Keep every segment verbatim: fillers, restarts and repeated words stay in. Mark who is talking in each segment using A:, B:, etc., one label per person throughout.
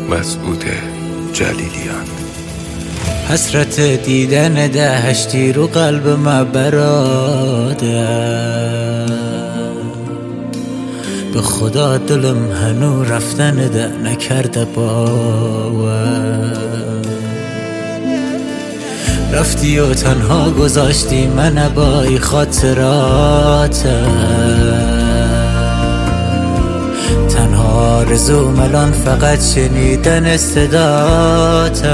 A: مسعود جلیلیان.
B: حسرت دیدن دهشتی رو قلب ما براده، به خدا دلم هنو رفتن ده نکرده باور. رفتی و تنها گذاشتی من با ای خاطرات، تنها آرزوم الان فقط شنیدن صدات.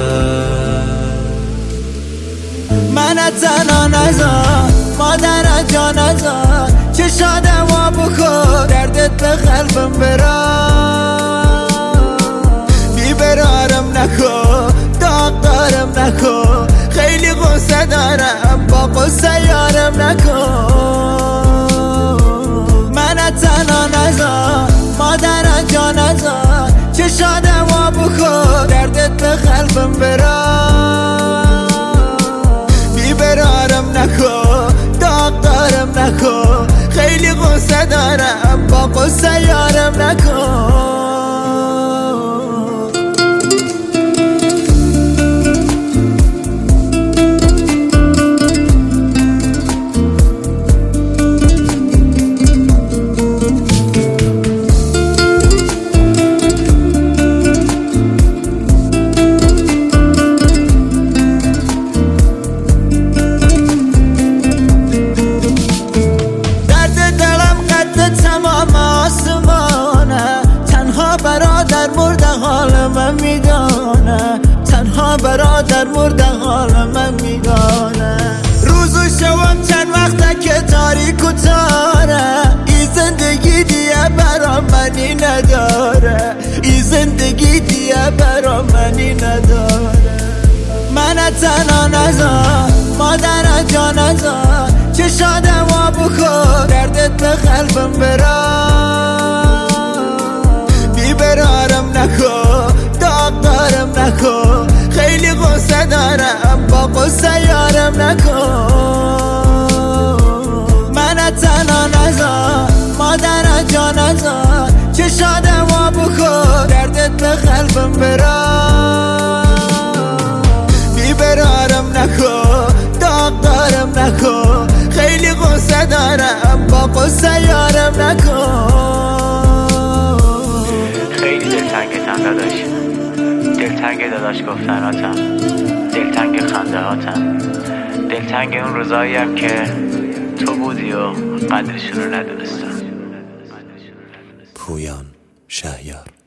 B: من تنها نزار مادر جا نزار، چشادم وا بکن دردت به قلبم برا. بیبرارم نکن داغ دارم نکن، خیلی غصه دارم با غصه یارم نکن. من تنها نزار مادر جا نزار، چشادم وا بکن دردت به قلبم برا. بیبرارم نکن داغ دارم نکن، خیلی غصه دارم با غصه یارم نکن. برادر مرده حال من میدانه، تنها برادر مرده حال من میدانه. روز و شبم چند وقته که تاریک و تاره، ای زندگی دیگه برا منی نداره، ای زندگی دیگه برا منی نداره. من تنها نزار مادر جا نزار، چشادم وا بکن دردت به قلبم برا. بیبرارم نکن داغ دارم نکن، خیلی غصه دارم با غصه یارم نکن. من تنها نزار مادر جا نزار، چشادم وا بکن دردت به قلبم برا. بیبرارم نکن داغ دارم نکن، خیلی غصه دارم با غصه یارم نکن.
C: دلتنگتم داداش، دلتنگ داداش گفتناتم، دلتنگ خنده هاتم، دلتنگ اون روزاییم که تو بودی و قدرشون رو ندونستم.
D: پویان شهیار.